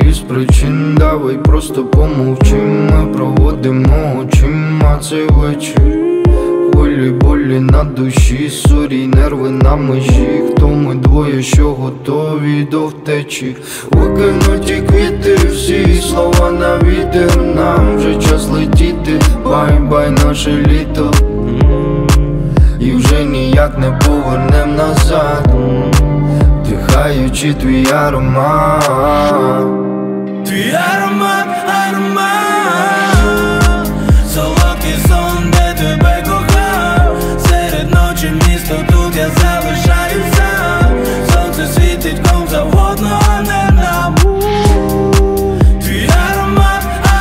із причин. Давай просто помовчим, ми проводимо очима цей вечір. Хвилі болі на душі, сорі, нерви на межі. Хто ми двоє, що готові до втечі? Викинуті квіти, всі слова на вітер. Нам вже час летіти, бай-бай наше літо. І вже ніяк не повернем назад, вдихаючи твій аромат. Твій аромат, аромат, солодкий сон, де тебе кохав. Серед ночі місто, тут я залишаюся. Сонце світить ком завгодно, а не нам. Твій аромат,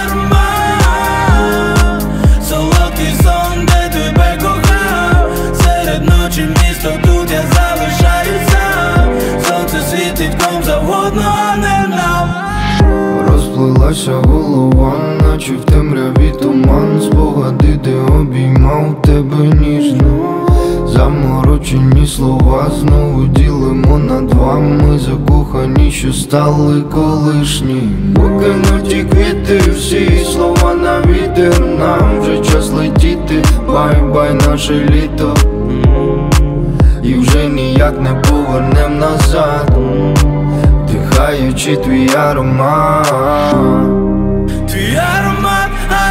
аромат, солодкий сон, де тебе кохав. Серед ночі місто, тут я залишаюся. Сонце світить ком завгодно, а не нам. Розплилася голова, наче в темряві туман. Спогади, де обіймав тебе ніжно. Заморочені слова знову ділимо на два. Ми закохані, що стали колишні. Викинуті квіти, всі слова на вітер. Нам вже час летіти, бай-бай наше літо. І вже ніяк не повернем назад, вдихаючи твій аромат. Твій аромат,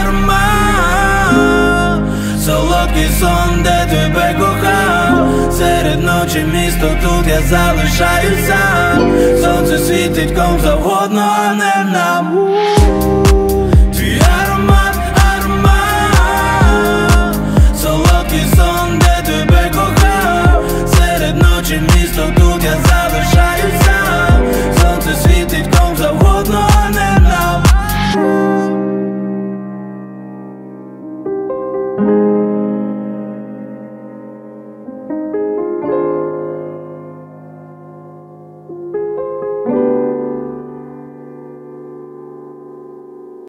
аромат, солодкий сон, де тебе кохав. Серед ночі місто, тут я залишаюся. Сонце світить ком завгодно, а не нам.